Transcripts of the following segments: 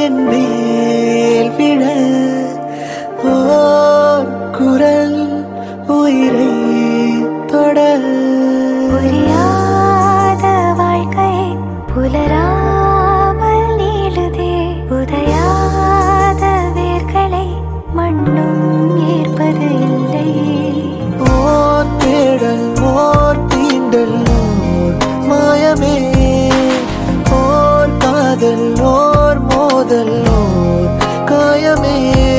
என் மேல் விழ ஓர் குரல் உயிரை தொட புரியாத வாழ்க்கை புலராமல் நீளுதே புதையாத வேர்களை மண்ணும் ஏற்பது இல்லை ஓர் தேடல் ஓர் தீண்டல் ஓர் மாயமே ஓர் காதல் ஓர் மோதல் ஓர் காயமே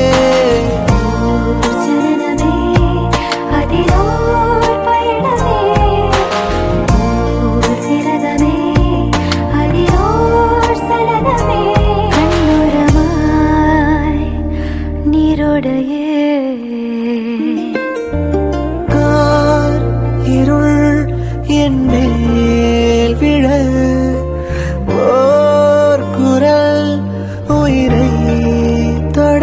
கார் இருள் என் மேல் விழ ஓர் குரல் உயிரை தொட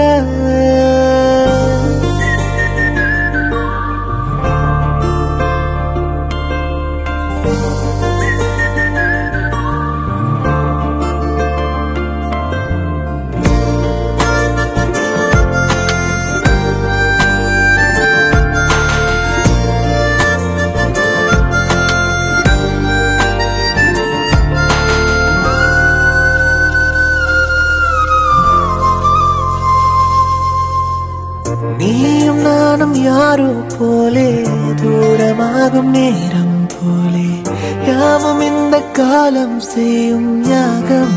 நீயும் நானும் யாரோ போலே தூரமாகும் நேரம் போலே யாவும் இந்த காலம் செய்யும் யாகம்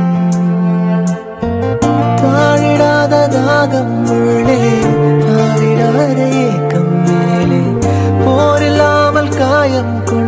தாழிடாத தாகம் உள்ளே தாழிடாத ஏக்கம் மேலே போரில்லாமல் காயம் கொண்டு